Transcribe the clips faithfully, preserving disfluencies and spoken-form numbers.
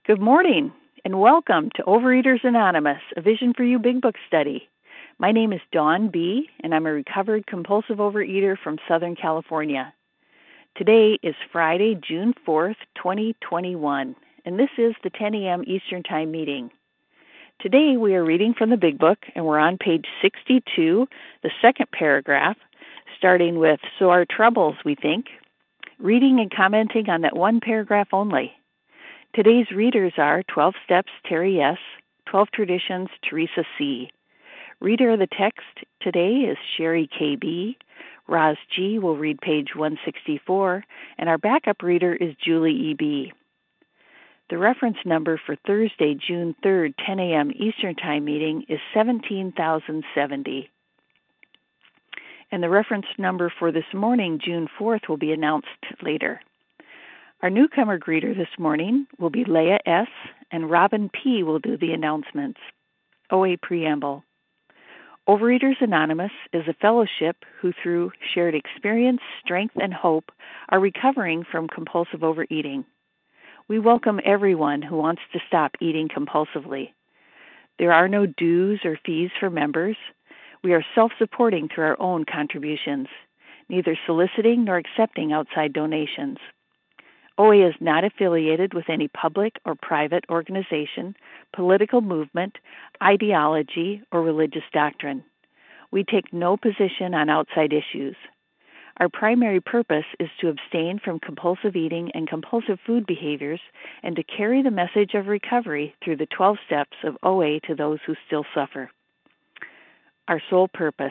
Good morning, and welcome to Overeaters Anonymous, a Vision for You Big Book study. My name is Dawn B., and I'm a recovered compulsive overeater from Southern California. Today is Friday, June fourth, twenty twenty-one, and this is the ten a.m. Eastern Time meeting. Today we are reading from the Big Book, and we're on page sixty-two, the second paragraph, starting with, "So our troubles, we think," reading and commenting on that one paragraph only. Today's readers are twelve Steps, Terry S., twelve Traditions, Teresa C. Reader of the text today is Sherry K B. Roz G. will read page one sixty-four, and our backup reader is Julie E B. The reference number for Thursday, June third, ten a.m. Eastern Time meeting is seventeen thousand seventy. And the reference number for this morning, June fourth, will be announced later. Our newcomer greeter this morning will be Leah S., and Robin P. will do the announcements. O A Preamble. Overeaters Anonymous is a fellowship who, through shared experience, strength, and hope, are recovering from compulsive overeating. We welcome everyone who wants to stop eating compulsively. There are no dues or fees for members. We are self-supporting through our own contributions, neither soliciting nor accepting outside donations. O A is not affiliated with any public or private organization, political movement, ideology, or religious doctrine. We take no position on outside issues. Our primary purpose is to abstain from compulsive eating and compulsive food behaviors and to carry the message of recovery through the twelve steps of O A to those who still suffer. Our sole purpose.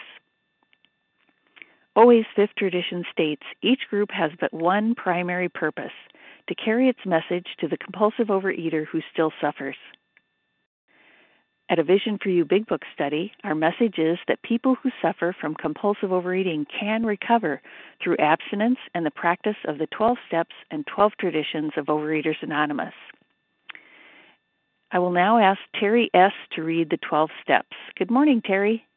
O A's fifth tradition states each group has but one primary purpose, to carry its message to the compulsive overeater who still suffers. At a Vision for You Big Book study, our message is that people who suffer from compulsive overeating can recover through abstinence and the practice of the twelve steps and twelve traditions of Overeaters Anonymous. I will now ask Terry S. to read the twelve steps. Good morning, Terry.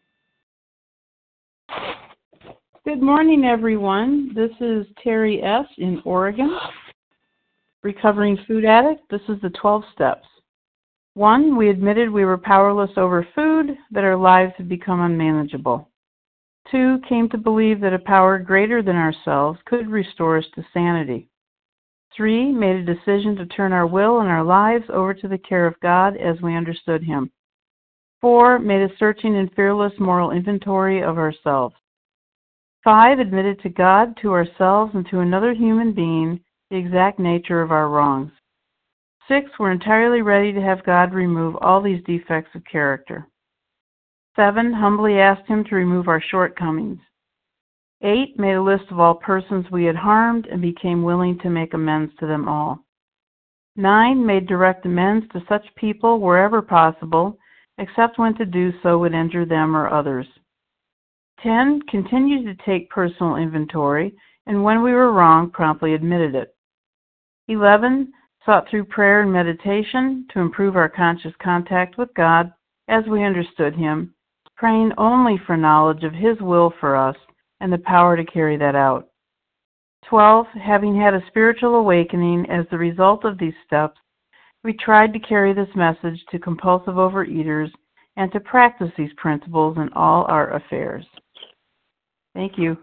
Good morning, everyone. This is Terry S. in Oregon. Recovering food addict, this is the twelve steps. One, we admitted we were powerless over food, that our lives had become unmanageable. Two, came to believe that a power greater than ourselves could restore us to sanity. Three, made a decision to turn our will and our lives over to the care of God as we understood Him. Four, made a searching and fearless moral inventory of ourselves. Five, admitted to God, to ourselves, and to another human being the exact nature of our wrongs. Six, we're entirely ready to have God remove all these defects of character. Seven, humbly asked Him to remove our shortcomings. Eight, made a list of all persons we had harmed and became willing to make amends to them all. Nine, made direct amends to such people wherever possible, except when to do so would injure them or others. Ten, continued to take personal inventory, and when we were wrong, promptly admitted it. Eleven, sought through prayer and meditation to improve our conscious contact with God as we understood Him, praying only for knowledge of His will for us and the power to carry that out. Twelve, having had a spiritual awakening as the result of these steps, we tried to carry this message to compulsive overeaters and to practice these principles in all our affairs. Thank you.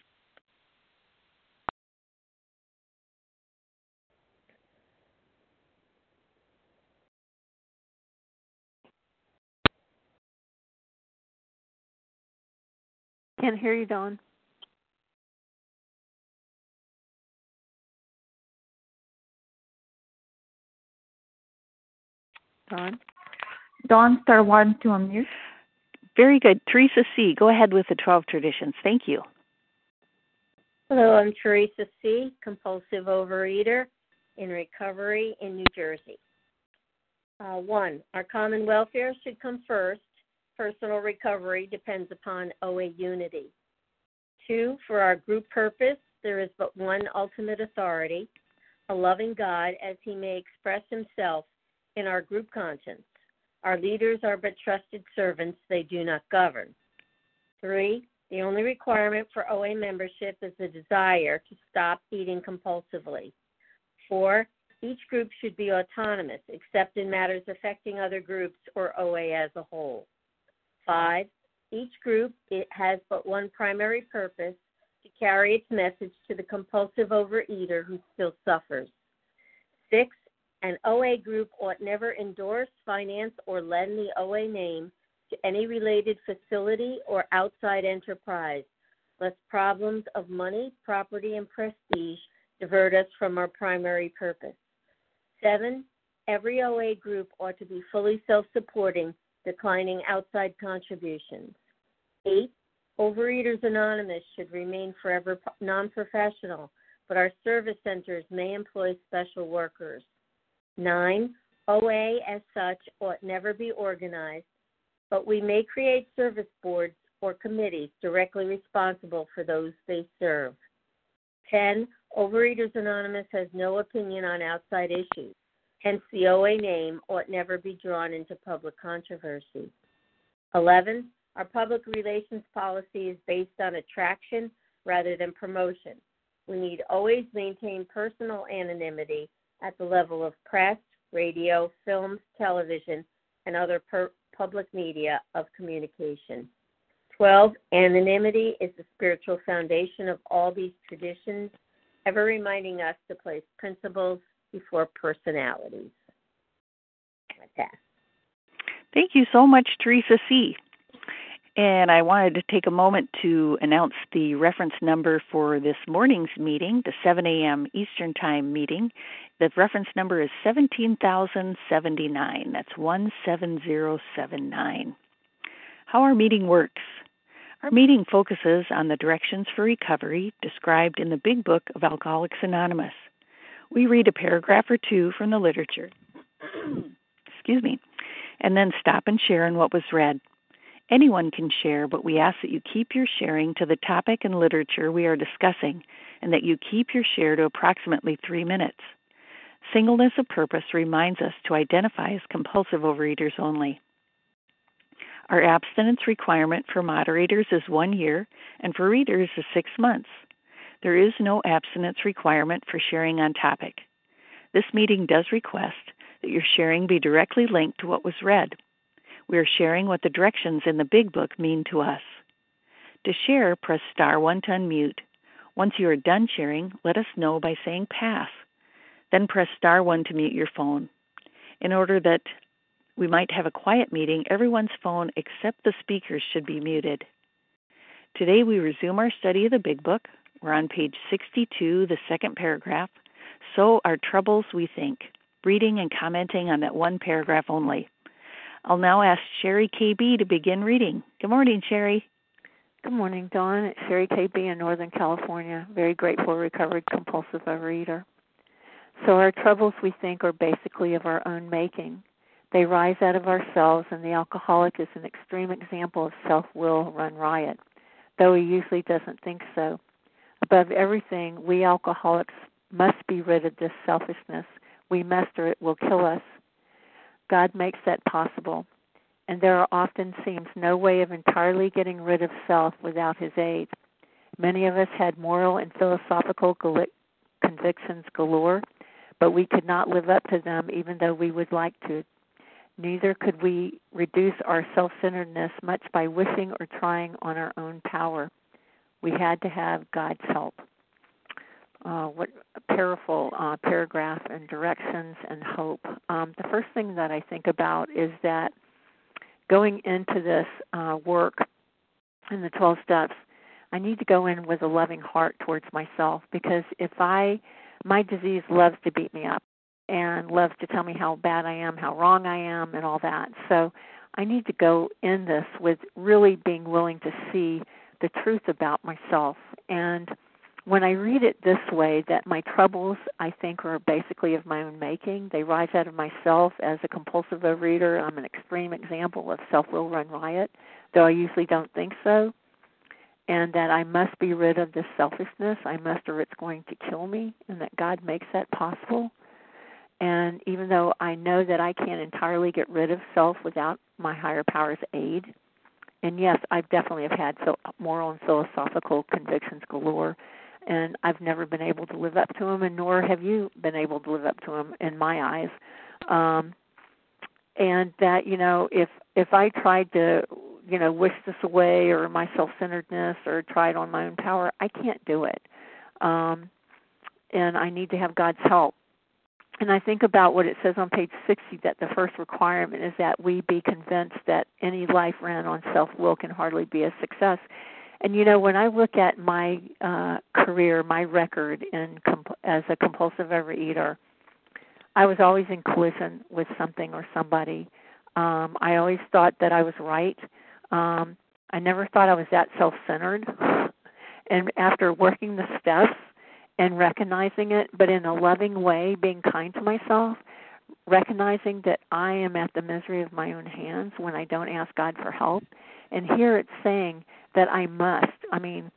Can't hear you, Dawn. Dawn? Dawn, star one to unmute. Very good. Teresa C., go ahead with the twelve traditions. Thank you. Hello, I'm Teresa C., compulsive overeater in recovery in New Jersey. Uh, one, our common welfare should come first. Personal recovery depends upon O A unity. Two, for our group purpose, there is but one ultimate authority, a loving God as He may express Himself in our group conscience. Our leaders are but trusted servants, they do not govern. Three, the only requirement for O A membership is the desire to stop eating compulsively. Four, Each group should be autonomous, except in matters affecting other groups or O A as a whole. Five, each group it has but one primary purpose, to carry its message to the compulsive overeater who still suffers. Six, an O A group ought never endorse, finance, or lend the O A name to any related facility or outside enterprise, lest problems of money, property, and prestige divert us from our primary purpose. Seven, every O A group ought to be fully self-supporting, declining outside contributions. Eight, Overeaters Anonymous should remain forever non-professional, but our service centers may employ special workers. Nine, O A as such ought never be organized, but we may create service boards or committees directly responsible for those they serve. Ten, Overeaters Anonymous has no opinion on outside issues. Hence, the O A name ought never be drawn into public controversy. Eleven, our public relations policy is based on attraction rather than promotion. We need always maintain personal anonymity at the level of press, radio, films, television, and other per- public media of communication. Twelve, anonymity is the spiritual foundation of all these traditions, ever reminding us to place principles before personalities. Like that. Thank you so much, Teresa C. And I wanted to take a moment to announce the reference number for this morning's meeting, the seven a.m. Eastern Time meeting. The reference number is seventeen thousand seventy-nine. That's one seven zero seven nine. How our meeting works. Our meeting focuses on the directions for recovery described in the Big Book of Alcoholics Anonymous. We read a paragraph or two from the literature, excuse me, and then stop and share on what was read. Anyone can share, but we ask that you keep your sharing to the topic and literature we are discussing, and that you keep your share to approximately three minutes. Singleness of purpose reminds us to identify as compulsive overeaters only. Our abstinence requirement for moderators is one year, and for readers is six months. There is no abstinence requirement for sharing on topic. This meeting does request that your sharing be directly linked to what was read. We are sharing what the directions in the Big Book mean to us. To share, press star one to unmute. Once you are done sharing, let us know by saying pass. Then press star one to mute your phone. In order that we might have a quiet meeting, everyone's phone except the speakers should be muted. Today we resume our study of the Big Book. We're on page sixty-two, the second paragraph. So our troubles, we think, reading and commenting on that one paragraph only. I'll now ask Sherry K B to begin reading. Good morning, Sherry. Good morning, Dawn. It's Sherry K B in Northern California. Very grateful, recovered compulsive overeater. So our troubles, we think, are basically of our own making. They rise out of ourselves, and the alcoholic is an extreme example of self-will run riot, though he usually doesn't think so. Above everything, we alcoholics must be rid of this selfishness. We must, or it will kill us. God makes that possible, and there often seems no way of entirely getting rid of self without his aid. Many of us had moral and philosophical gal- convictions galore, but we could not live up to them even though we would like to. Neither could we reduce our self-centeredness much by wishing or trying on our own power. We had to have God's help. Uh, what a powerful uh, paragraph and directions and hope. Um, the first thing that I think about is that going into this uh, work in the twelve steps, I need to go in with a loving heart towards myself, because if I, my disease loves to beat me up and loves to tell me how bad I am, how wrong I am, and all that. So I need to go in this with really being willing to see the truth about myself. And when I read it this way, that my troubles, I think, are basically of my own making. They rise out of myself. As a compulsive overeater, I'm an extreme example of self-will run riot, though I usually don't think so. And that I must be rid of this selfishness. I must, or it's going to kill me, and that God makes that possible. And even though I know that I can't entirely get rid of self without my higher power's aid, and yes, I definitely have had moral and philosophical convictions galore, and I've never been able to live up to them, and nor have you been able to live up to them in my eyes. Um, and that, you know, if if I tried to, you know, wish this away or my self-centeredness or tried on my own power, I can't do it. Um, and I need to have God's help. And I think about what it says on page sixty, that the first requirement is that we be convinced that any life ran on self-will can hardly be a success. And, you know, when I look at my uh, career, my record in comp- as a compulsive overeater, I was always in collision with something or somebody. Um, I always thought that I was right. Um, I never thought I was that self-centered. And after working the steps and recognizing it, but in a loving way, being kind to myself, recognizing that I am at the misery of my own hands when I don't ask God for help. And here it's saying that I must. I mean,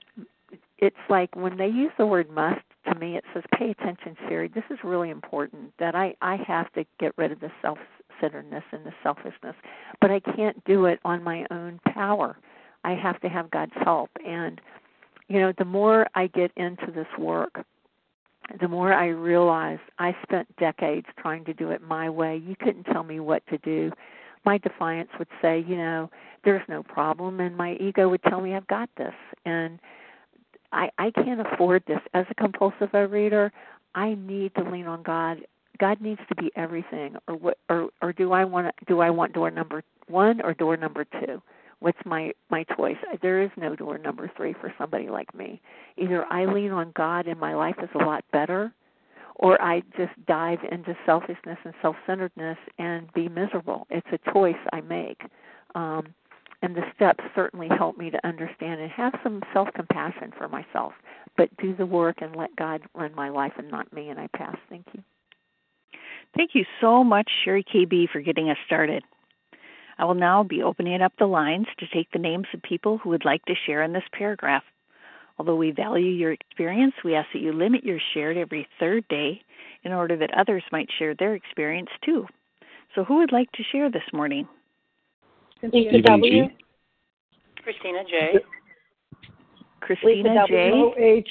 it's like when they use the word must, to me it says, pay attention, Sherry. This is really important, that I, I have to get rid of the self-centeredness and the selfishness. But I can't do it on my own power. I have to have God's help. And, you know, the more I get into this work, the more I realize I spent decades trying to do it my way. You couldn't tell me what to do. My defiance would say, you know, there's no problem, and my ego would tell me I've got this. And I, I can't afford this. As a compulsive overeater, I need to lean on God. God needs to be everything. Or what? Or, or do I want do I want door number one or door number two? What's my, my choice? There is no door number three for somebody like me. Either I lean on God and my life is a lot better, or I just dive into selfishness and self-centeredness and be miserable. It's a choice I make. Um, and the steps certainly help me to understand and have some self-compassion for myself, but do the work and let God run my life and not me, and I pass. Thank you. Thank you so much, Sherry K B, for getting us started. I will now be opening up the lines to take the names of people who would like to share in this paragraph. Although we value your experience, we ask that you limit your share to every third day in order that others might share their experience too. So who would like to share this morning? Lisa W. G. Christina J. Christina Lisa J. Mo H.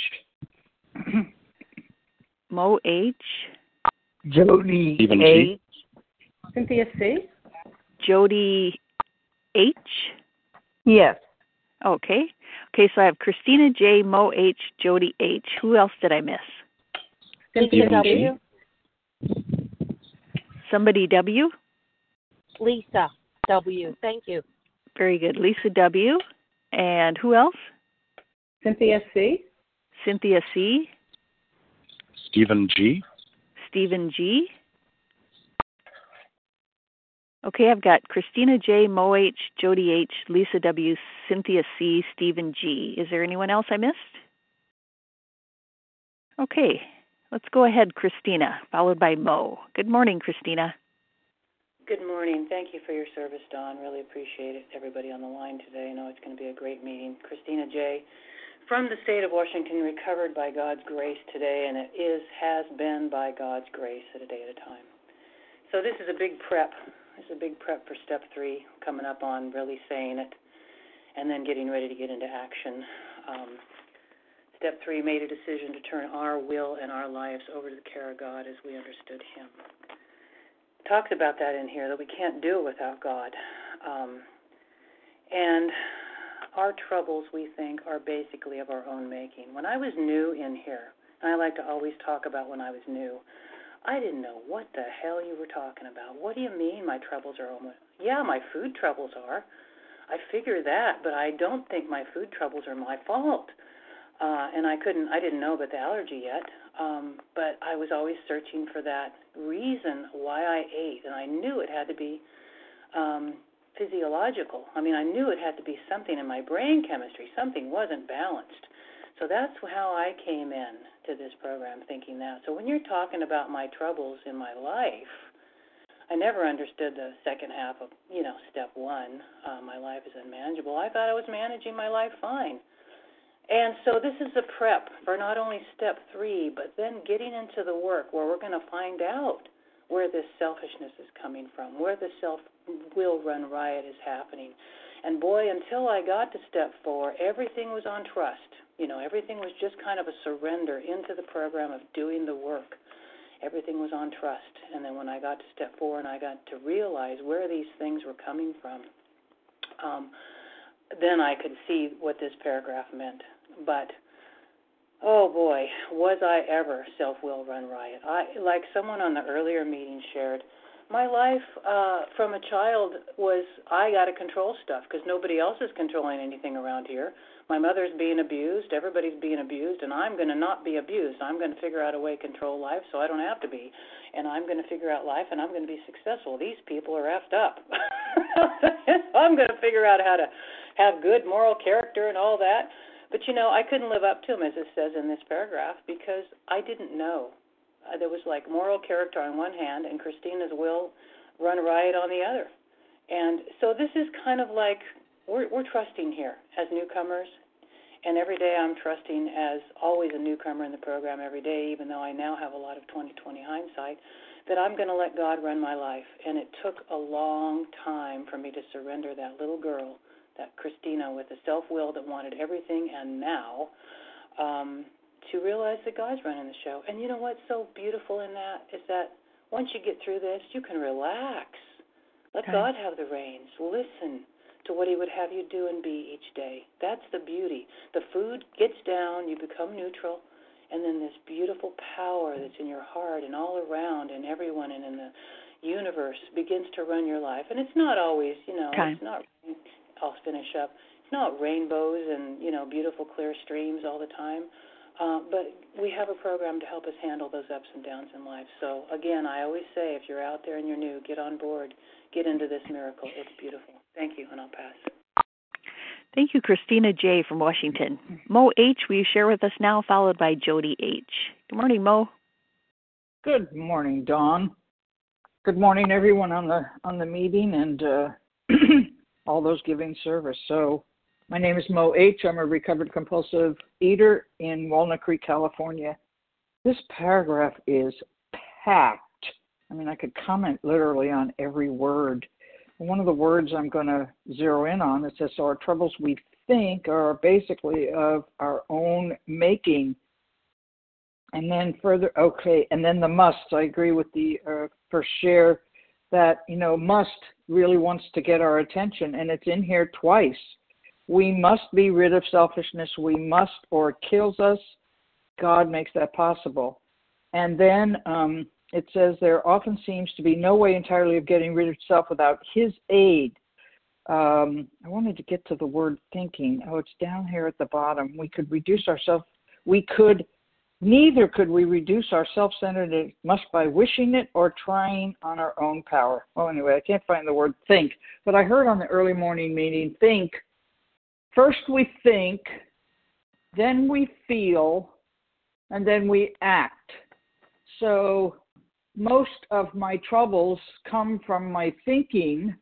Mo H. Jody Stephen A. G. Cynthia C. Jody H. Yes. Okay. Okay, so I have Christina J, Mo H, Jody H. Who else did I miss? Cynthia W. Somebody W? Lisa W. Thank you. Very good. Lisa W. And who else? Cynthia C. Cynthia C. Stephen G. Stephen G. Okay, I've got Christina J, Mo H, Jody H, Lisa W, Cynthia C, Stephen G. Is there anyone else I missed? Okay, let's go ahead, Christina, followed by Mo. Good morning, Christina. Good morning. Thank you for your service, Dawn. Really appreciate it. Everybody on the line today. I know it's going to be a great meeting. Christina J, from the state of Washington, recovered by God's grace today, and it is has been by God's grace at a day at a time. So this is a big prep. This is a big prep for step three, coming up on really saying it and then getting ready to get into action. Um, step three, made a decision to turn our will and our lives over to the care of God as we understood Him. Talks about that in here, that we can't do it without God. Um, and our troubles, we think, are basically of our own making. When I was new in here, and I like to always talk about when I was new, I didn't know what the hell you were talking about. What do you mean my troubles are only... Yeah, my food troubles are. I figure that, but I don't think my food troubles are my fault. Uh, and I couldn't, I didn't know about the allergy yet, um, but I was always searching for that reason why I ate, and I knew it had to be um, physiological. I mean, I knew it had to be something in my brain chemistry. Something wasn't balanced. So that's how I came in to this program, thinking that. So when you're talking about my troubles in my life, I never understood the second half of, you know, step one, uh, my life is unmanageable. I thought I was managing my life fine. And so this is a prep for not only step three, but then getting into the work where we're going to find out where this selfishness is coming from, where the self-will run riot is happening. And boy, until I got to step four, everything was on trust. You know, everything was just kind of a surrender into the program of doing the work. Everything was on trust. And then when I got to step four and I got to realize where these things were coming from, um, then I could see what this paragraph meant. But, oh boy, was I ever self-will run riot. I, like someone on the earlier meeting shared, my life uh, from a child was I got to control stuff because nobody else is controlling anything around here. My mother's being abused, everybody's being abused, and I'm going to not be abused. I'm going to figure out a way to control life so I don't have to be, and I'm going to figure out life, and I'm going to be successful. These people are effed up. I'm going to figure out how to have good moral character and all that. But, you know, I couldn't live up to them, as it says in this paragraph, because I didn't know. Uh, there was like moral character on one hand and Christina's will run riot on the other. And so this is kind of like we're, we're trusting here as newcomers. And every day I'm trusting as always a newcomer in the program every day, even though I now have a lot of twenty twenty hindsight, that I'm going to let God run my life. And it took a long time for me to surrender that little girl, that Christina with the self-will that wanted everything and now, um, to realize that God's running the show. And you know what's so beautiful in that is that once you get through this, you can relax. Let okay. God have the reins. Listen to what he would have you do and be each day. That's the beauty. The food gets down, you become neutral, and then this beautiful power that's in your heart and all around and everyone and in the universe begins to run your life. And it's not always, you know, okay. it's not, I'll finish up, it's not rainbows and, you know, beautiful clear streams all the time. Uh, but we have a program to help us handle those ups and downs in life. So, again, I always say if you're out there and you're new, get on board, get into this miracle. It's beautiful. Thank you, and I'll pass. Thank you, Christina J. from Washington. Mo H., will you share with us now, followed by Jody H. Good morning, Mo. Good morning, Dawn. Good morning, everyone on the on the meeting and uh, all those giving service. So, my name is Mo H. I'm a recovered compulsive eater in Walnut Creek, California. This paragraph is packed. I mean, I could comment literally on every word. One of the words I'm going to zero in on, it says, so our troubles we think are basically of our own making. And then further, okay, and then the musts. I agree with the uh, first share that, you know, must really wants to get our attention, and it's in here twice. We must be rid of selfishness. We must, or it kills us. God makes that possible. And then um, it says there often seems to be no way entirely of getting rid of self without his aid. Um, I wanted to get to the word thinking. Oh, it's down here at the bottom. We could reduce ourselves. We could, neither could we reduce our self-centeredness much by wishing it or trying on our own power. Well, anyway, I can't find the word think. But I heard on the early morning meeting, think. First we think, then we feel, and then we act. So most of my troubles come from my thinking,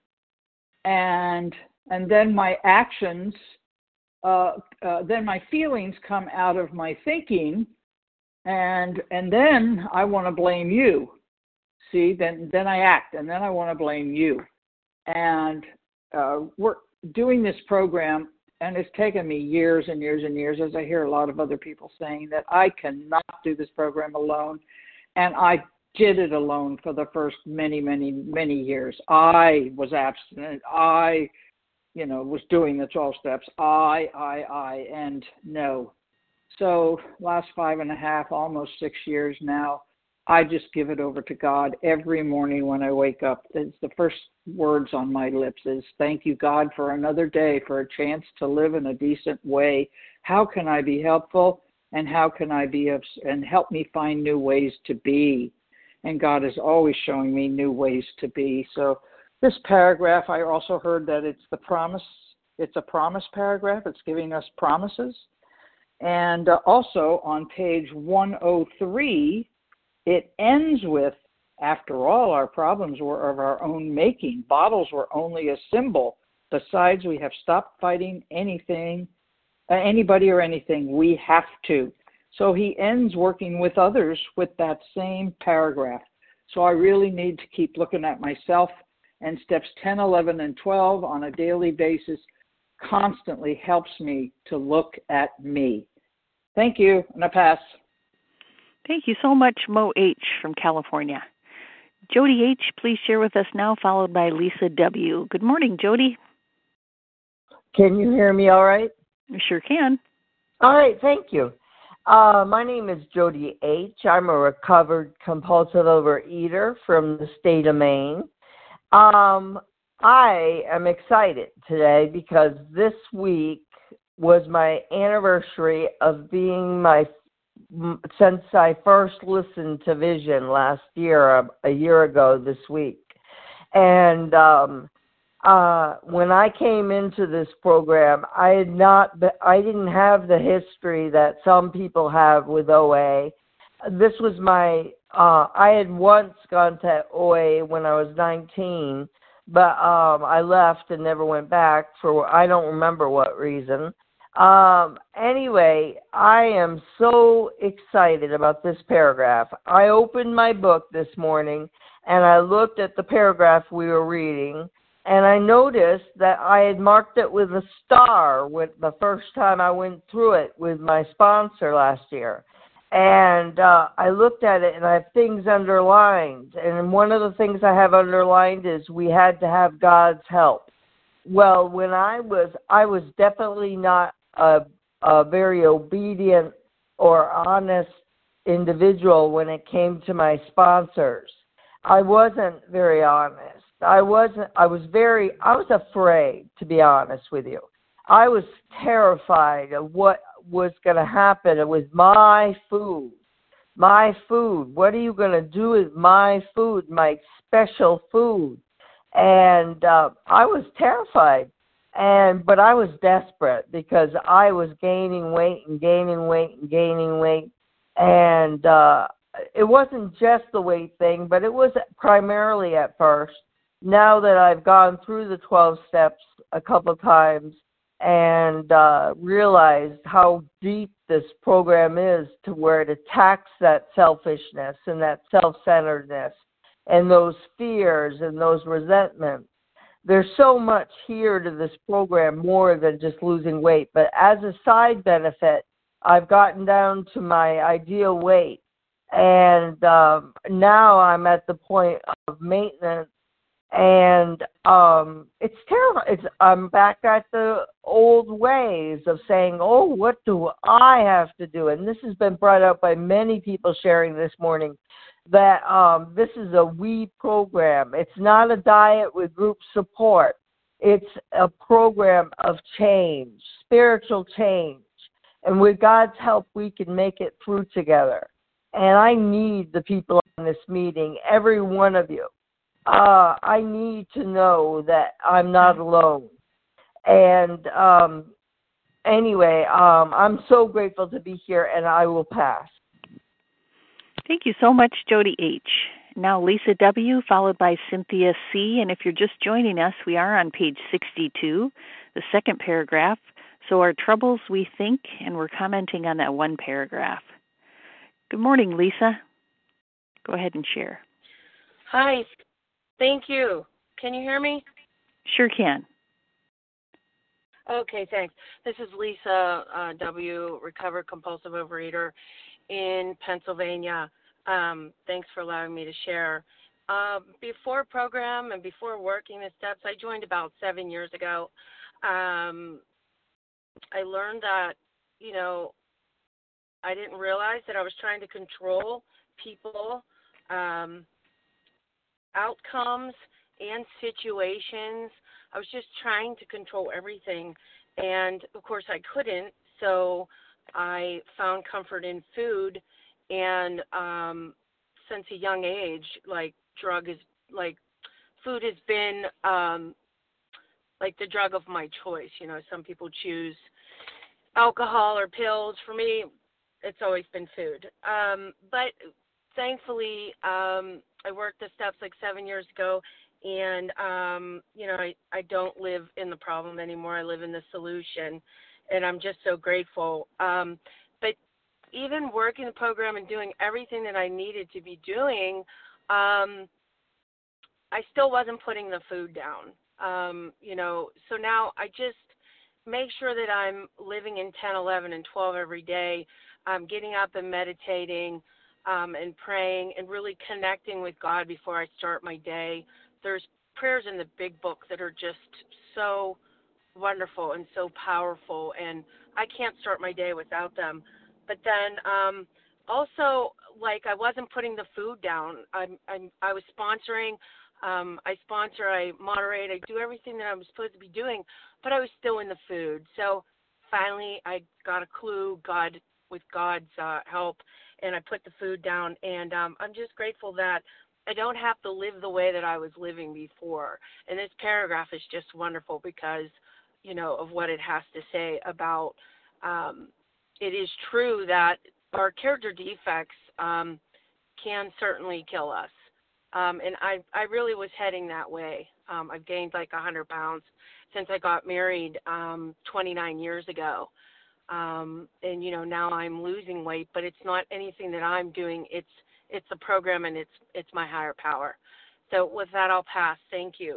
and and then my actions, uh, uh, then my feelings come out of my thinking, and and then I want to blame you. See, then then I act, and then I want to blame you. And uh, we're doing this program. And it's taken me years and years and years, as I hear a lot of other people saying, that I cannot do this program alone. And I did it alone for the first many, many, many years. I was abstinent. I, you know, was doing the twelve steps. I, I, I, and no. So last five and a half, almost six years now, I just give it over to God every morning when I wake up. It's the first words on my lips is, thank you, God, for another day, for a chance to live in a decent way. How can I be helpful? And how can I be, of, and help me find new ways to be? And God is always showing me new ways to be. So this paragraph, I also heard that it's the promise. It's a promise paragraph. It's giving us promises. And uh, also on page one oh three, it ends with, after all, our problems were of our own making. Bottles were only a symbol. Besides, we have stopped fighting anything, uh, anybody or anything. We have to. So he ends working with others with that same paragraph. So I really need to keep looking at myself and steps ten, eleven, and twelve on a daily basis constantly helps me to look at me. Thank you, and I pass. Thank you so much, Mo H. from California. Jody H., please share with us now, followed by Lisa W. Good morning, Jody. Can you hear me all right? You sure can. All right, thank you. Uh, my name is Jody H. I'm a recovered compulsive overeater from the state of Maine. Um, I am excited today because this week was my anniversary of being my, since I first listened to Vision last year, a, a year ago this week. And um, uh, when I came into this program, I had not, I didn't have the history that some people have with O A. This was my, uh, I had once gone to O A when I was nineteen, but um, I left and never went back for, I don't remember what reason. Um, anyway, I am so excited about this paragraph. I opened my book this morning and I looked at the paragraph we were reading, and I noticed that I had marked it with a star with the first time I went through it with my sponsor last year. And uh, I looked at it and I have things underlined. And one of the things I have underlined is we had to have God's help. Well, when I was, I was definitely not a, a very obedient or honest individual when it came to my sponsors. I wasn't very honest. I wasn't, I was very, I was afraid, to be honest with you. I was terrified of what was going to happen with my food. My food. What are you going to do with my food, my special food? And uh, I was terrified. And but I was desperate because I was gaining weight and gaining weight and gaining weight. And uh, it wasn't just the weight thing, but it was primarily at first. Now that I've gone through the twelve steps a couple times and uh, realized how deep this program is, to where it attacks that selfishness and that self-centeredness and those fears and those resentments. There's so much here to this program, more than just losing weight. But as a side benefit, I've gotten down to my ideal weight. And um, now I'm at the point of maintenance. And um, it's terrible. It's, I'm back at the old ways of saying, oh, what do I have to do? And this has been brought up by many people sharing this morning, that um, this is a we program. It's not a diet with group support. It's a program of change, spiritual change. And with God's help, we can make it through together. And I need the people in this meeting, every one of you. Uh, I need to know that I'm not alone. And um, anyway, um, I'm so grateful to be here, and I will pass. Thank you so much, Jody H. Now Lisa W., followed by Cynthia C. And if you're just joining us, we are on page sixty-two, the second paragraph. So our troubles we think, and we're commenting on that one paragraph. Good morning, Lisa. Go ahead and share. Hi. Thank you. Can you hear me? Sure can. Okay, thanks. This is Lisa uh, W., recovered compulsive overeater in Pennsylvania. Um, thanks for allowing me to share. Um, before program and before working the steps, I joined about seven years ago. Um, I learned that, you know, I didn't realize that I was trying to control people, um, outcomes, and situations. I was just trying to control everything, and of course I couldn't, so I found comfort in food, and um, since a young age, like drug is, like food has been um, like the drug of my choice. You know, some people choose alcohol or pills. For me, it's always been food. Um, but thankfully, um, I worked the steps like seven years ago, and, um, you know, I, I don't live in the problem anymore. I live in the solution, and I'm just so grateful. Um, but even working the program and doing everything that I needed to be doing, um, I still wasn't putting the food down. Um, you know, so now I just make sure that I'm living in ten, eleven, and twelve every day. I'm getting up and meditating um, and praying and really connecting with God before I start my day. There's prayers in the big book that are just so wonderful and so powerful, and I can't start my day without them. But then um, also, like, I wasn't putting the food down. I'm, I'm, I was sponsoring. Um, I sponsor, I moderate, I do everything that I'm supposed to be doing, but I was still in the food. So finally I got a clue, God, with God's uh, help, and I put the food down. And um, I'm just grateful that I don't have to live the way that I was living before. And this paragraph is just wonderful because, you know, of what it has to say about um, it is true that our character defects um, can certainly kill us. Um, and I, I really was heading that way. Um, I've gained like one hundred pounds since I got married um, twenty-nine years ago. Um, and, you know, now I'm losing weight, but it's not anything that I'm doing. It's it's a program, and it's it's my higher power. So with that, I'll pass. Thank you.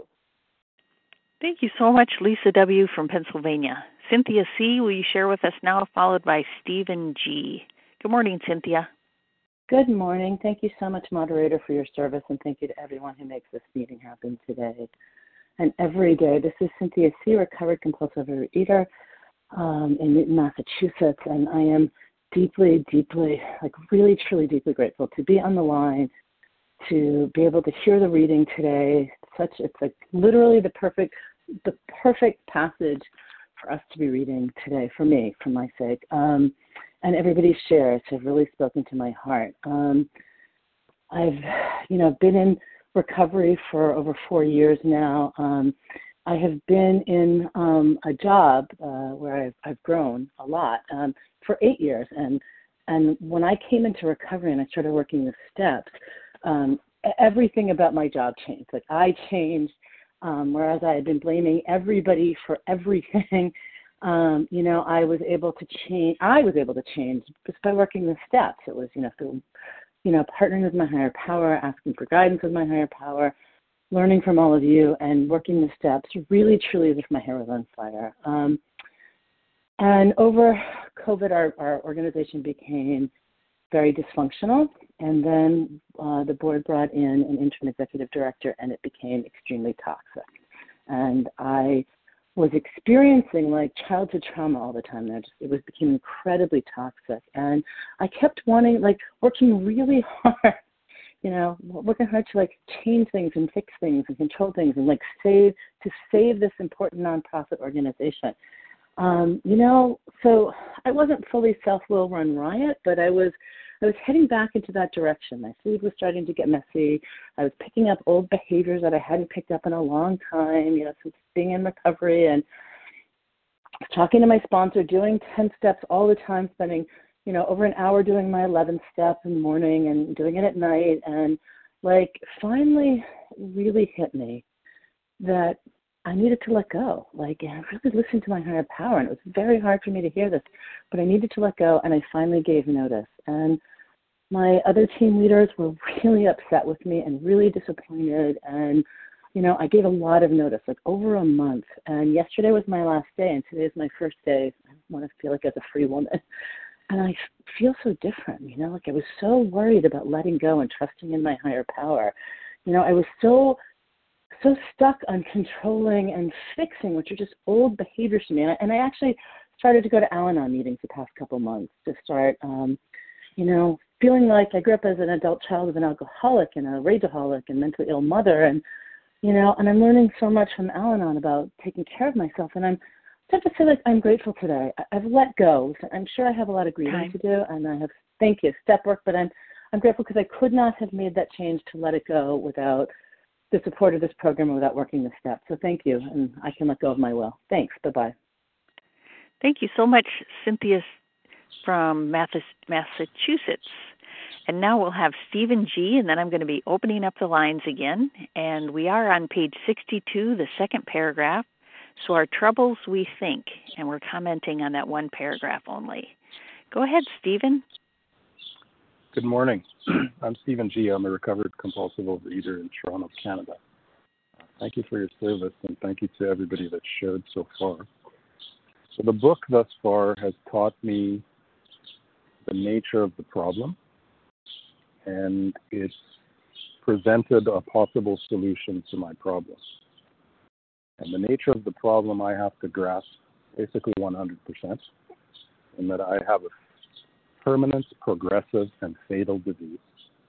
Thank you so much, Lisa W. from Pennsylvania. Cynthia C., will you share with us now, followed by Stephen G. Good morning, Cynthia. Good morning. Thank you so much, moderator, for your service, and thank you to everyone who makes this meeting happen today and every day. This is Cynthia C., recovered compulsive overeater um, in Newton, Massachusetts, and I am deeply, deeply, like really, truly deeply grateful to be on the line, to be able to hear the reading today. Such it's like literally the perfect, the perfect passage for us to be reading today, for me, for my sake. Um, and everybody's shares have really spoken to my heart. Um, I've, you know, been in recovery for over four years now. Um, I have been in um, a job uh, where I've, I've grown a lot um, for eight years. And, and when I came into recovery and I started working the steps, um, everything about my job changed. Like I changed, um, whereas I had been blaming everybody for everything. Um, you know, I was able to change. I was able to change just by working the steps. It was, you know, through, you know, partnering with my higher power, asking for guidance with my higher power, learning from all of you, and working the steps. Really, truly, as if my hair was on fire. Um, and over COVID, our, our organization became very dysfunctional, and then uh, the board brought in an interim executive director, and it became extremely toxic. And I was experiencing like childhood trauma all the time. There, just it was became incredibly toxic, and I kept wanting, like, working really hard, you know, working hard to like change things and fix things and control things and like save to save this important nonprofit organization. Um, you know, so I wasn't fully self-will run riot, but I was I was heading back into that direction. My food was starting to get messy. I was picking up old behaviors that I hadn't picked up in a long time, you know, since being in recovery, and talking to my sponsor, doing ten steps all the time, spending, you know, over an hour doing my eleventh step in the morning and doing it at night. And like finally really hit me that I needed to let go. Like, I really listened to my higher power, and it was very hard for me to hear this, but I needed to let go, and I finally gave notice. And my other team leaders were really upset with me and really disappointed, and, you know, I gave a lot of notice, like over a month, and yesterday was my last day, and today is my first day. I want to feel like as a free woman, and I feel so different, you know, like I was so worried about letting go and trusting in my higher power. You know, I was so so stuck on controlling and fixing, which are just old behaviors to me. And I, and I actually started to go to Al-Anon meetings the past couple months to start, um, you know, feeling like I grew up as an adult child of an alcoholic and a rageaholic and mentally ill mother. And, you know, and I'm learning so much from Al-Anon about taking care of myself. And I'm, I have to say, like, I'm grateful today. I, I've let go. I'm sure I have a lot of grieving Time. to do, and I have, thank you, step work, but I'm, I'm grateful because I could not have made that change to let it go without the support of this program without working the steps. So thank you, and I can let go of my will. Thanks. Bye-bye. Thank you so much, Cynthia from Massachusetts. And now we'll have Stephen G., and then I'm going to be opening up the lines again. And we are on page sixty-two, the second paragraph. So our troubles we think, and we're commenting on that one paragraph only. Go ahead, Stephen. Good morning. I'm Stephen G. I'm a recovered compulsive overeater in Toronto, Canada. Thank you for your service, and thank you to everybody that's shared so far. So the book thus far has taught me the nature of the problem, and it's presented a possible solution to my problem. And the nature of the problem I have to grasp basically one hundred percent, in that I have a permanent, progressive, and fatal disease.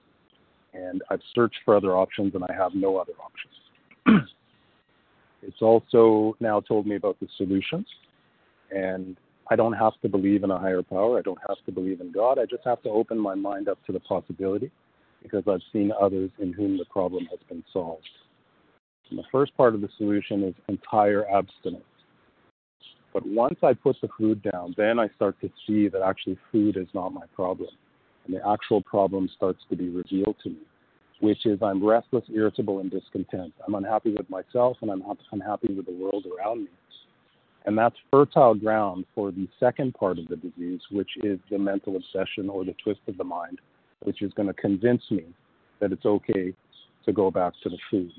And I've searched for other options, and I have no other options. It's also now told me about the solutions, and I don't have to believe in a higher power. I don't have to believe in God. I just have to open my mind up to the possibility, because I've seen others in whom the problem has been solved. And the first part of the solution is entire abstinence. But once I put the food down, then I start to see that actually food is not my problem. And the actual problem starts to be revealed to me, which is I'm restless, irritable, and discontent. I'm unhappy with myself, and I'm unhappy with the world around me. And that's fertile ground for the second part of the disease, which is the mental obsession or the twist of the mind, which is going to convince me that it's okay to go back to the food.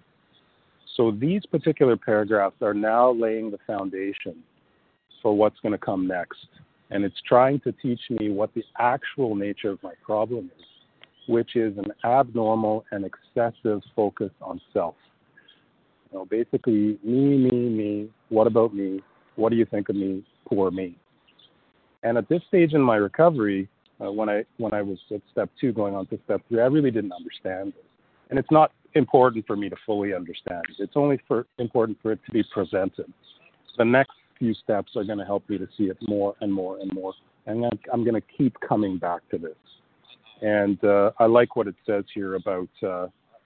So these particular paragraphs are now laying the foundation for what's going to come next. And it's trying to teach me what the actual nature of my problem is, which is an abnormal and excessive focus on self. You know, basically, me, me, me, what about me? What do you think of me? Poor me. And at this stage in my recovery, uh, when I when I was at step two going on to step three, I really didn't understand this. And it's not important for me to fully understand it. It's only for, important for it to be presented. The next few steps are going to help me to see it more and more and more. And I'm going to keep coming back to this. And uh, I like what it says here about uh,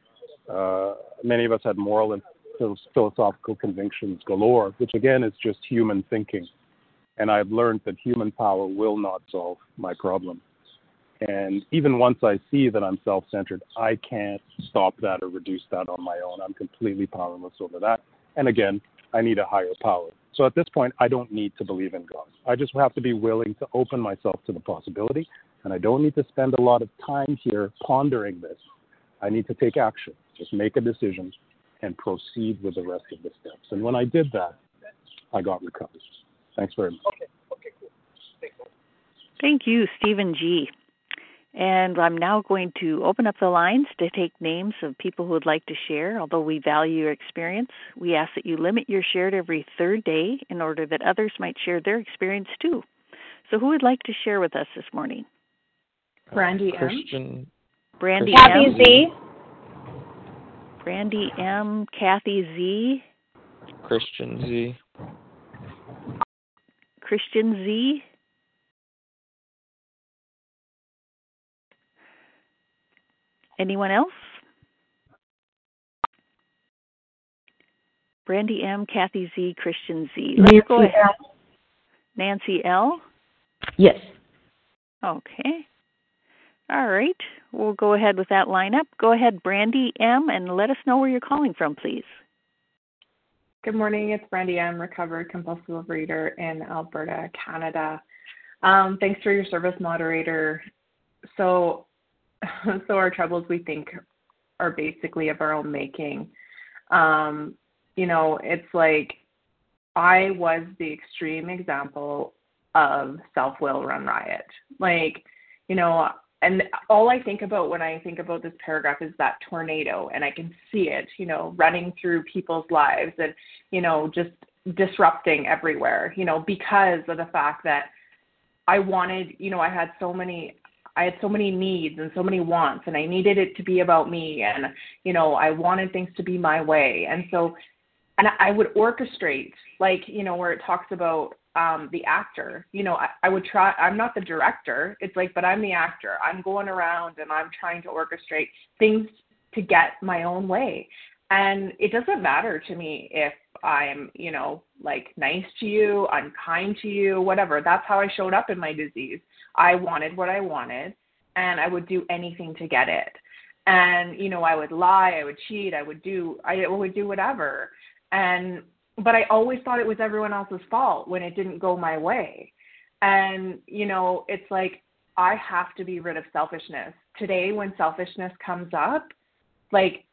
uh, many of us had moral and philosophical convictions galore, which again is just human thinking. And I've learned that human power will not solve my problem. And even once I see that I'm self-centered, I can't stop that or reduce that on my own. I'm completely powerless over that. And again, I need a higher power. So at this point, I don't need to believe in God. I just have to be willing to open myself to the possibility. And I don't need to spend a lot of time here pondering this. I need to take action, just make a decision, and proceed with the rest of the steps. And when I did that, I got recovered. Thanks very much. Okay, okay, cool. Thanks. Thank you, Stephen G. And I'm now going to open up the lines to take names of people who would like to share. Although we value your experience, we ask that you limit your share to every third day in order that others might share their experience too. So who would like to share with us this morning? Brandy M. Christian. Brandy Kathy M. Z. Brandy M. Kathy Z. Christian Z. Christian Z. Anyone else? Brandy M, Kathy Z, Christian Z. Let's Nancy go ahead. L. Nancy L. Yes. Okay. All right. We'll go ahead with that lineup. Go ahead, Brandy M, and let us know where you're calling from, please. Good morning. It's Brandy M, recovered compulsive overeater in Alberta, Canada. Um, thanks for your service, moderator. So, so our troubles, we think, are basically of our own making. Um, you know, it's like I was the extreme example of self-will run riot. Like, you know, and all I think about when I think about this paragraph is that tornado, and I can see it, you know, running through people's lives and, you know, just disrupting everywhere, you know, because of the fact that I wanted, you know, I had so many, I had so many needs and so many wants, and I needed it to be about me, and, you know, I wanted things to be my way. And so, and I would orchestrate, like, you know, where it talks about um, the actor, you know, I, I would try, I'm not the director. It's like, but I'm the actor. I'm going around and I'm trying to orchestrate things to get my own way. And it doesn't matter to me if I'm, you know, like nice to you, I'm kind to you, whatever. That's how I showed up in my disease. I wanted what I wanted, and I would do anything to get it. And, you know, I would lie, I would cheat, I would do, I would do whatever. And, but I always thought it was everyone else's fault when it didn't go my way. And, you know, it's like, I have to be rid of selfishness. Today, when selfishness comes up, like,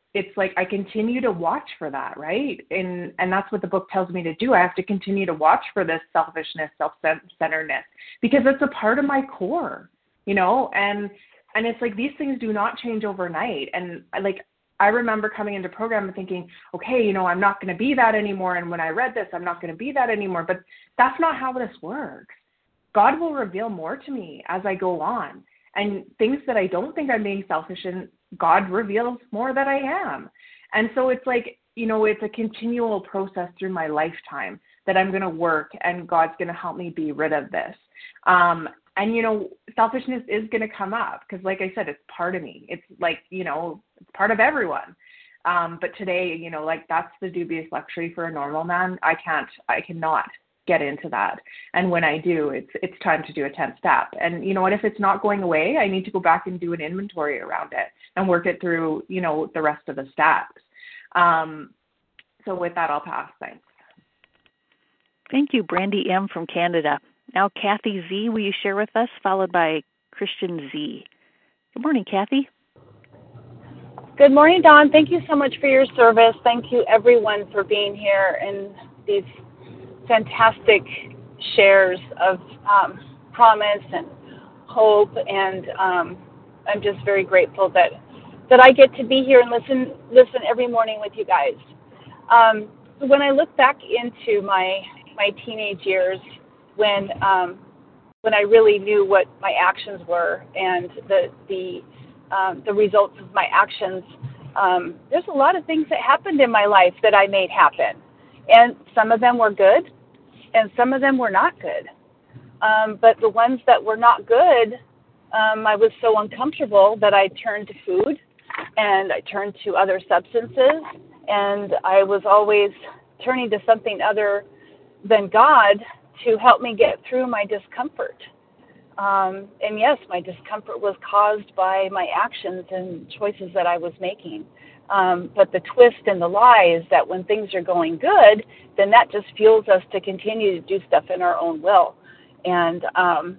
it's like I continue to watch for that, right? And and that's what the book tells me to do. I have to continue to watch for this selfishness, self-centeredness, because it's a part of my core, you know, and and it's like these things do not change overnight. And I, like I remember coming into program and thinking, okay, you know, I'm not going to be that anymore. And when I read this, I'm not going to be that anymore. But that's not how this works. God will reveal more to me as I go on. And things that I don't think I'm being selfish in, God reveals more that I am. And so it's like, you know, it's a continual process through my lifetime that I'm going to work, and God's going to help me be rid of this. Um, and, you know, selfishness is going to come up because, like I said, it's part of me. It's like, you know, it's part of everyone. Um, but today, you know, like that's the dubious luxury for a normal man. I can't, I cannot get into that. And when I do, it's it's time to do a tenth step. And you know what, if it's not going away, I need to go back and do an inventory around it and work it through, you know, the rest of the steps. Um, so with that, I'll pass. Thanks. Thank you, Brandy M. from Canada. Now, Kathy Z., will you share with us, followed by Christian Z. Good morning, Kathy. Good morning, Dawn. Thank you so much for your service. Thank you, everyone, for being here and these fantastic shares of um, promise and hope. And um, I'm just very grateful that that I get to be here and listen listen every morning with you guys. Um, when I look back into my my teenage years, when um, when I really knew what my actions were and the the um, the results of my actions, um, there's a lot of things that happened in my life that I made happen, and some of them were good, and some of them were not good. Um, but the ones that were not good, um, I was so uncomfortable that I turned to food, and I turned to other substances, and I was always turning to something other than God to help me get through my discomfort. Um, and yes, my discomfort was caused by my actions and choices that I was making. Um, but the twist and the lie is that when things are going good, then that just fuels us to continue to do stuff in our own will. And um,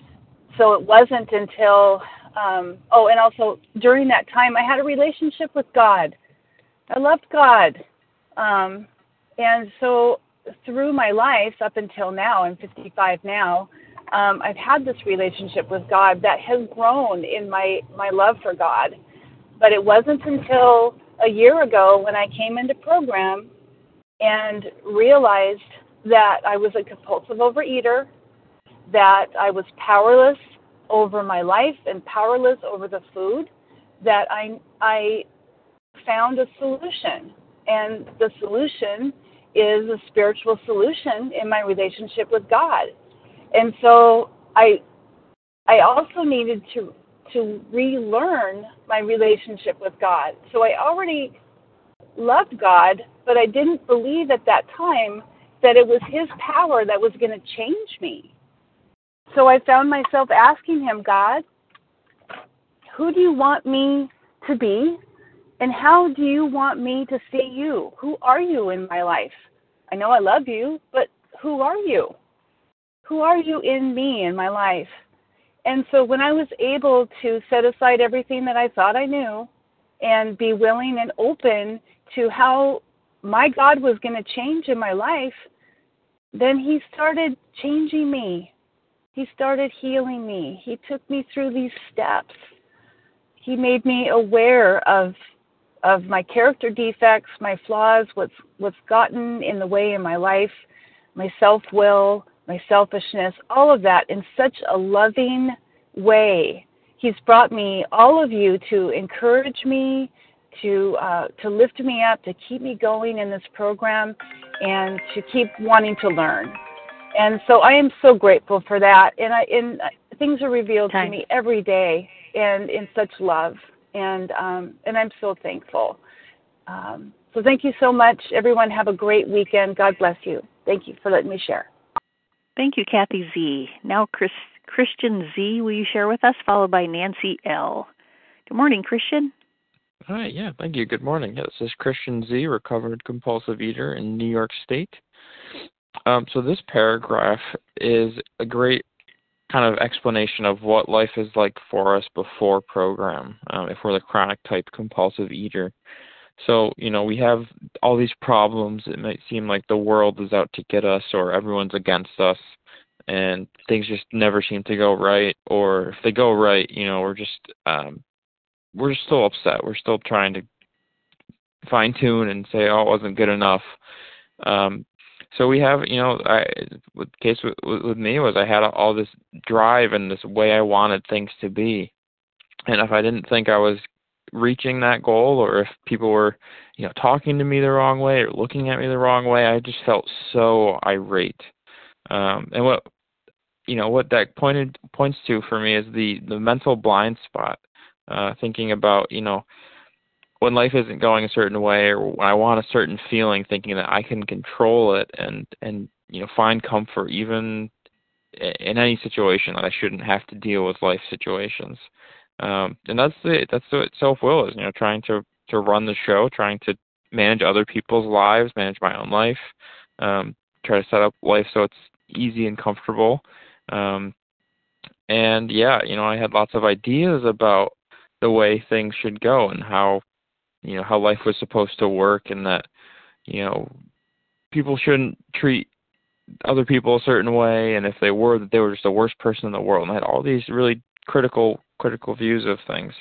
so it wasn't until, um, oh, and also during that time, I had a relationship with God. I loved God. Um, and so through my life up until now, I'm fifty-five now, um, I've had this relationship with God that has grown in my, my love for God. But it wasn't until a year ago when I came into program and realized that I was a compulsive overeater, that I was powerless over my life and powerless over the food, that I, I found a solution. And the solution is a spiritual solution in my relationship with God. And so I I also needed to to relearn my relationship with God. So I already loved God, but I didn't believe at that time that it was His power that was going to change me. So I found myself asking Him, God, who do you want me to be? And how do you want me to see you? Who are you in my life? I know I love you, but who are you? Who are you in me, in my life? And so when I was able to set aside everything that I thought I knew and be willing and open to how my God was going to change in my life, then He started changing me. He started healing me. He took me through these steps. He made me aware of of my character defects, my flaws, what's what's gotten in the way in my life, my self-will, my selfishness, all of that in such a loving way. He's brought me, all of you, to encourage me, to uh, to lift me up, to keep me going in this program, and to keep wanting to learn. And so I am so grateful for that. And I and things are revealed Time. to me every day, and in such love. And um, and I'm so thankful. Um, so thank you so much, everyone. Have a great weekend. God bless you. Thank you for letting me share. Thank you, Kathy Z. Now, Chris, Christian Z, will you share with us, followed by Nancy L. Good morning, Christian. Hi, yeah, thank you. Good morning. Yeah, this is Christian Z, recovered compulsive eater in New York State. Um, so this paragraph is a great kind of explanation of what life is like for us before program, um, if we're the chronic type compulsive eater. So, you know, we have all these problems. It might seem like the world is out to get us or everyone's against us, and things just never seem to go right. Or if they go right, you know, we're just um, we're still upset. We're still trying to fine tune and say, oh, it wasn't good enough. Um, so we have, you know, I, the case with, with me was I had all this drive and this way I wanted things to be. And if I didn't think I was reaching that goal, or if people were, you know, talking to me the wrong way or looking at me the wrong way, I just felt so irate. Um, and what, you know, what that pointed points to for me is the, the mental blind spot, uh, thinking about, you know, when life isn't going a certain way, or when I want a certain feeling, thinking that I can control it and, and, you know, find comfort even in any situation, that I shouldn't have to deal with life situations. Um, and that's the, that's what self-will is, you know, trying to, to run the show, trying to manage other people's lives, manage my own life, um, try to set up life so it's easy and comfortable. Um, and yeah, you know, I had lots of ideas about the way things should go and how, you know, how life was supposed to work, and that, you know, people shouldn't treat other people a certain way, and if they were, that they were just the worst person in the world. And I had all these really critical, critical views of things.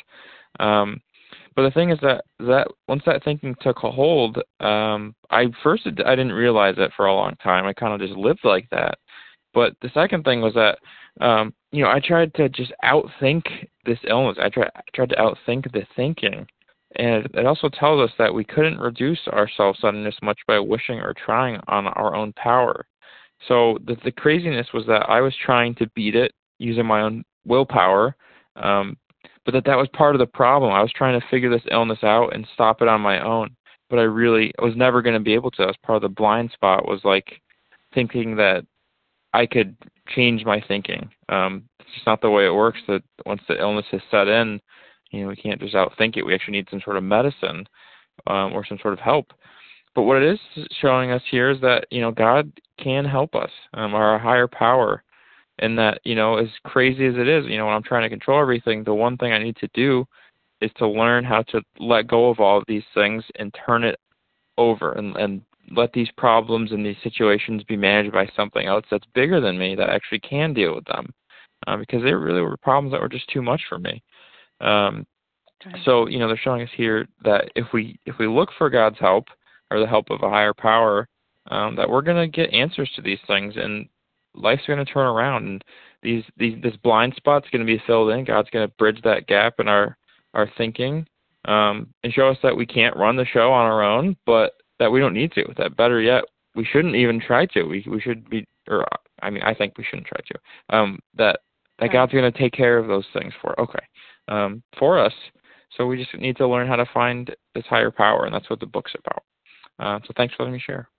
Um, but the thing is that, that once that thinking took a hold, um, I first, I didn't realize it for a long time. I kind of just lived like that. But the second thing was that, um, you know, I tried to just outthink this illness. I tried, I tried to outthink the thinking. And it also tells us that we couldn't reduce our self-centeredness much by wishing or trying on our own power. So the, the craziness was that I was trying to beat it using my own willpower, um, but that that was part of the problem. I was trying to figure this illness out and stop it on my own, but I really I was never going to be able to. That was part of the blind spot, was like thinking that I could change my thinking. Um, it's just not the way it works, that once the illness has set in, you know, we can't just outthink it. We actually need some sort of medicine um, or some sort of help. But what it is showing us here is that, you know, God can help us, um, our higher power, and that, you know, as crazy as it is, you know, when I'm trying to control everything, the one thing I need to do is to learn how to let go of all of these things and turn it over and, and let these problems and these situations be managed by something else that's bigger than me, that actually can deal with them, uh, because they really were problems that were just too much for me. Um, so, you know, they're showing us here that if we if we look for God's help, or the help of a higher power, um, that we're going to get answers to these things, and life's going to turn around, and these these this blind spot's going to be filled in. God's going to bridge that gap in our our thinking, um, and show us that we can't run the show on our own, but that we don't need to. That better yet, we shouldn't even try to. We we should be, or I mean, I think we shouldn't try to. Um, that that God's going to take care of those things for okay, um, for us. So we just need to learn how to find this higher power, and that's what the book's about. Uh, so thanks for letting me share.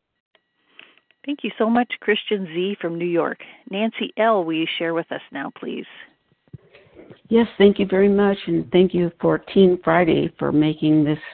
Thank you so much, Christian Z. from New York. Nancy L., will you share with us now, please? Yes, thank you very much, and thank you for Teen Friday for making this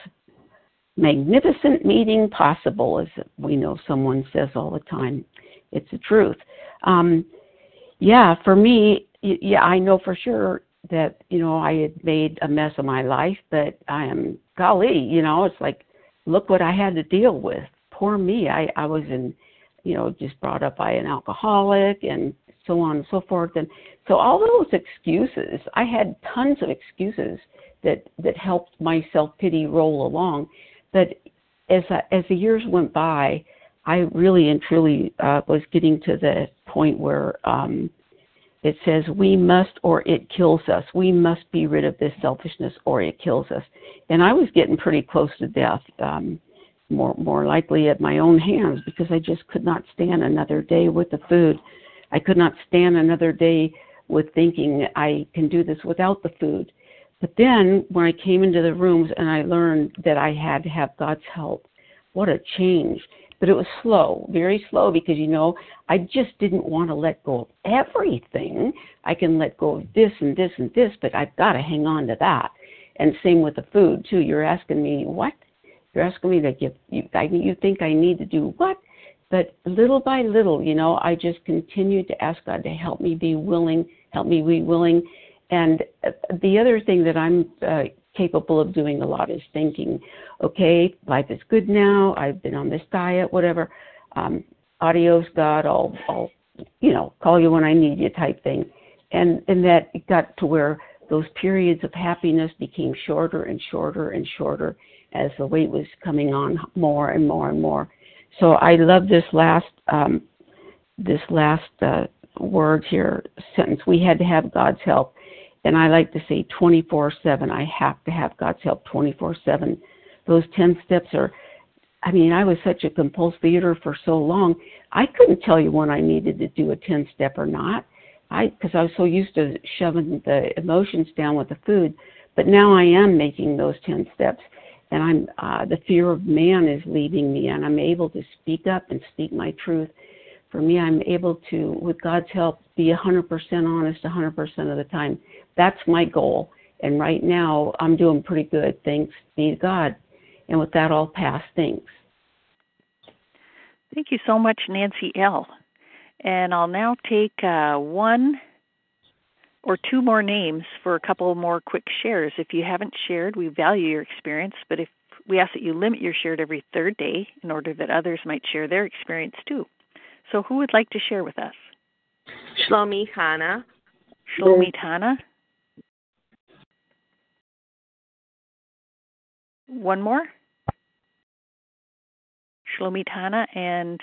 magnificent meeting possible, as we know someone says all the time. It's the truth. Um, yeah, for me, yeah, I know for sure that, you know, I had made a mess of my life, but I am, golly, you know, it's like, look what I had to deal with. Poor me. I, I was in, you know, just brought up by an alcoholic and so on and so forth. And so all those excuses, I had tons of excuses that, that helped my self-pity roll along. But as, I, as the years went by, I really and truly uh, was getting to the point where um, it says we must or it kills us. We must be rid of this selfishness or it kills us. And I was getting pretty close to death, um, more more likely at my own hands, because I just could not stand another day with the food. I could not stand another day with thinking I can do this without the food. But then when I came into the rooms and I learned that I had to have God's help, what a change. But it was slow, very slow, because, you know, I just didn't want to let go of everything. I can let go of this and this and this, but I've got to hang on to that. And same with the food, too. You're asking me, what? You're asking me to give, you, I, you think I need to do what? But little by little, you know, I just continued to ask God to help me be willing, help me be willing. And the other thing that I'm uh, capable of doing a lot is thinking, okay, life is good now. I've been on this diet, whatever. Um, adios, God. I'll, I'll, you know, call you when I need you type thing. And, and that it got to where those periods of happiness became shorter and shorter and shorter as the weight was coming on more and more and more. So I love this last, um, this last uh, word here, sentence. We had to have God's help. And I like to say twenty-four seven. I have to have God's help twenty-four seven. Those ten steps are, I mean, I was such a compulsive eater for so long, I couldn't tell you when I needed to do a ten-step or not. I, because I was so used to shoving the emotions down with the food. But now I am making those ten steps. And I'm uh, the fear of man is leaving me, and I'm able to speak up and speak my truth. For me, I'm able to, with God's help, be one hundred percent honest one hundred percent of the time. That's my goal. And right now, I'm doing pretty good. Thanks be to God. And with that, I'll pass. Thanks. Thank you so much, Nancy L. And I'll now take uh, one or two more names for a couple more quick shares. If you haven't shared, we value your experience, but if we ask that you limit your share to every third day in order that others might share their experience too. So who would like to share with us? Shlomi Hana. Shlomi Hana. One more? Shlomi Hana and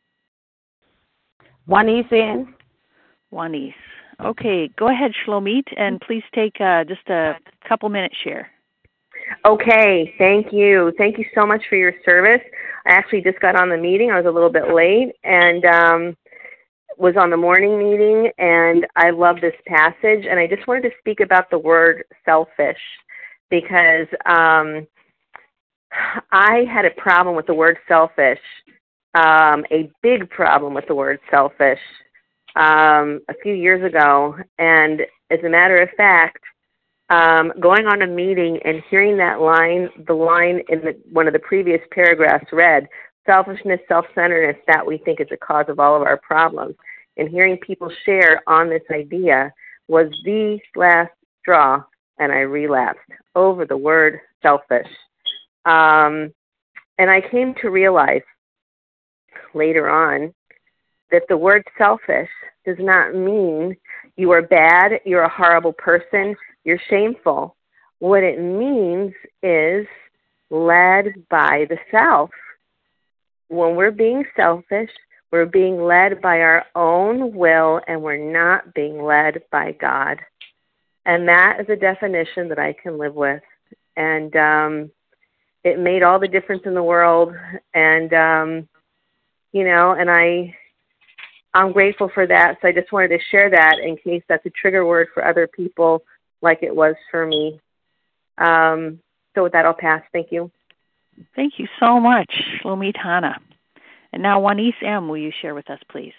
Juanice in. Juanice. Okay, go ahead, Shlomit, and please take uh, just a couple minutes share. Okay, thank you. Thank you so much for your service. I actually just got on the meeting. I was a little bit late and um, was on the morning meeting, and I love this passage. And I just wanted to speak about the word selfish because um, I had a problem with the word selfish, um, a big problem with the word selfish. Um, a few years ago, and as a matter of fact, um, going on a meeting and hearing that line, the line in the, one of the previous paragraphs read, selfishness, self-centeredness, that we think is the cause of all of our problems, and hearing people share on this idea was the last straw, and I relapsed over the word selfish. Um, and I came to realize later on that the word selfish does not mean you are bad, you're a horrible person, you're shameful. What it means is led by the self. When we're being selfish, we're being led by our own will, and we're not being led by God. And that is a definition that I can live with. And um, it made all the difference in the world. And, um, you know, and I... I'm grateful for that, so I just wanted to share that in case that's a trigger word for other people like it was for me. Um, so with that, I'll pass. Thank you. Thank you so much, Shlomit Hana. And now, Juanice M., will you share with us, please?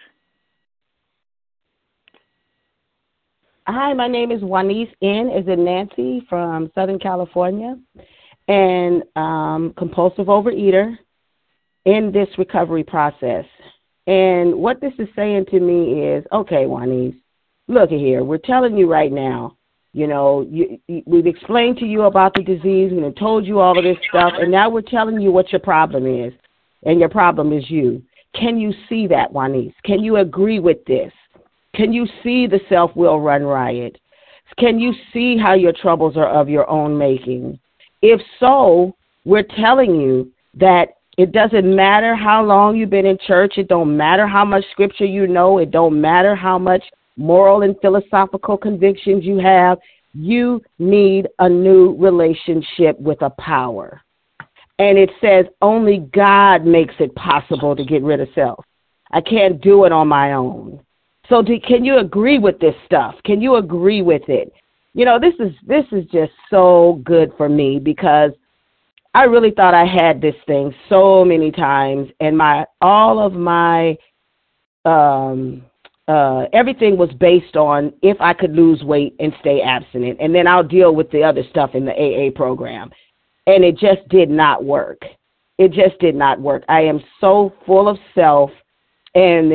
Hi, my name is Juanice N., as in Nancy, from Southern California, and um, compulsive overeater in this recovery process. And what this is saying to me is, okay, Juanice, look at here. We're telling you right now, you know, you, you, we've explained to you about the disease. We've told you all of this stuff, and now we're telling you what your problem is, and your problem is you. Can you see that, Juanice? Can you agree with this? Can you see the self-will run riot? Can you see how your troubles are of your own making? If so, we're telling you that it doesn't matter how long you've been in church. It don't matter how much scripture you know. It don't matter how much moral and philosophical convictions you have. You need a new relationship with a power. And it says only God makes it possible to get rid of self. I can't do it on my own. So do, can you agree with this stuff? Can you agree with it? You know, this is this is just so good for me because I really thought I had this thing so many times, and my all of my um, uh, everything was based on if I could lose weight and stay abstinent, and then I'll deal with the other stuff in the A A program. And it just did not work. It just did not work. I am so full of self, and there's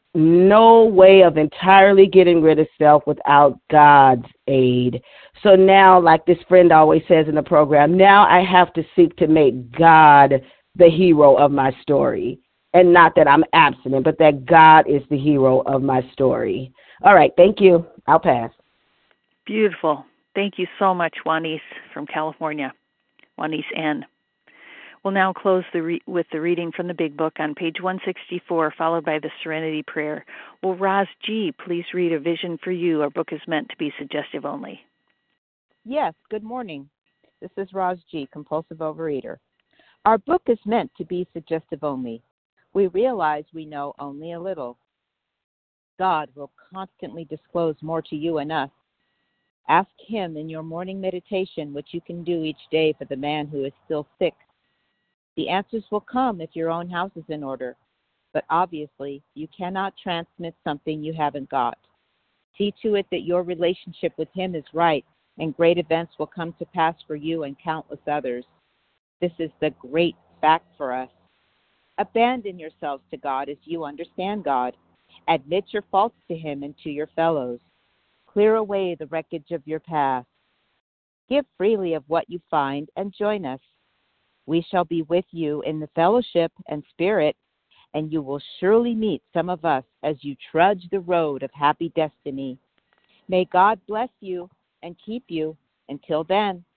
no way of entirely getting rid of self without God's aid. So now, like this friend always says in the program, now I have to seek to make God the hero of my story. And not that I'm abstinent, but that God is the hero of my story. All right, thank you. I'll pass. Beautiful. Thank you so much, Juanice from California. Juanice N. We'll now close the re- with the reading from the Big Book on page one sixty-four, followed by the Serenity Prayer. Will Roz G. please read A Vision for You? Our book is meant to be suggestive only. Yes, good morning. This is Roz G., compulsive overeater. Our book is meant to be suggestive only. We realize we know only a little. God will constantly disclose more to you and us. Ask Him in your morning meditation what you can do each day for the man who is still sick. The answers will come if your own house is in order, but obviously you cannot transmit something you haven't got. See to it that your relationship with Him is right, and great events will come to pass for you and countless others. This is the great fact for us. Abandon yourselves to God as you understand God. Admit your faults to Him and to your fellows. Clear away the wreckage of your past. Give freely of what you find and join us. We shall be with you in the fellowship and spirit, and you will surely meet some of us as you trudge the road of happy destiny. May God bless you and keep you. Until then,